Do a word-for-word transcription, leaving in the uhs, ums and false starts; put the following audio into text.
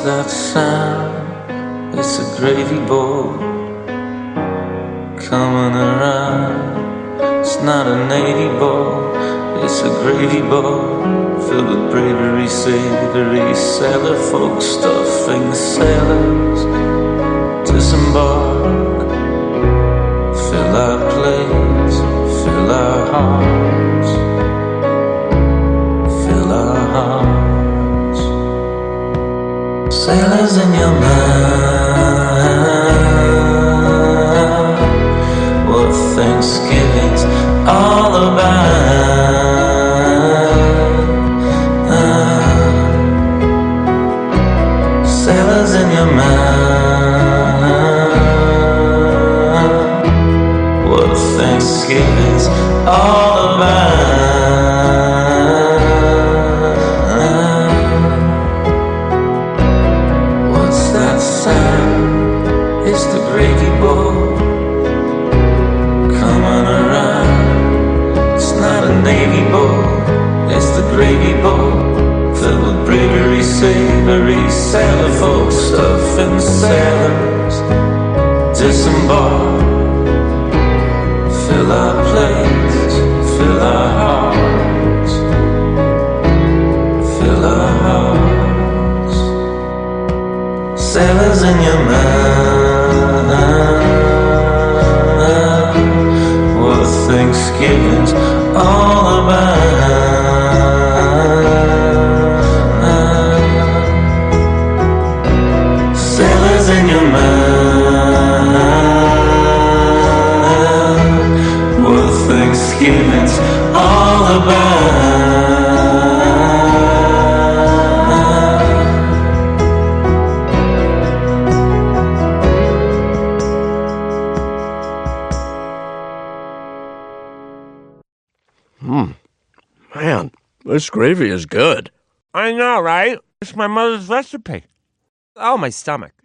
that sound? It's a gravy boat coming around. It's not a navy boat, it's a gravy boat filled with bravery, savory, sailor folk stuffing. The sailors disembark, fill our plates, fill our hearts, fill our hearts. Sailors in your mind, what Thanksgiving's all about. Sailors in your mind, what Thanksgiving's all about. What's that sound? It's the gravy boat coming around. It's not a navy boat, it's the gravy boat filled with bravery, savory, sailor folk stuff. And the sailors disembark, fill our plates, fill our hearts, fill our hearts. Sailors in your mind, what Thanksgiving's all about. Sailors in your mind, what Thanksgiving's all about. Hmm. Man, this gravy is good. I know, right? It's my mother's recipe. Oh, my stomach.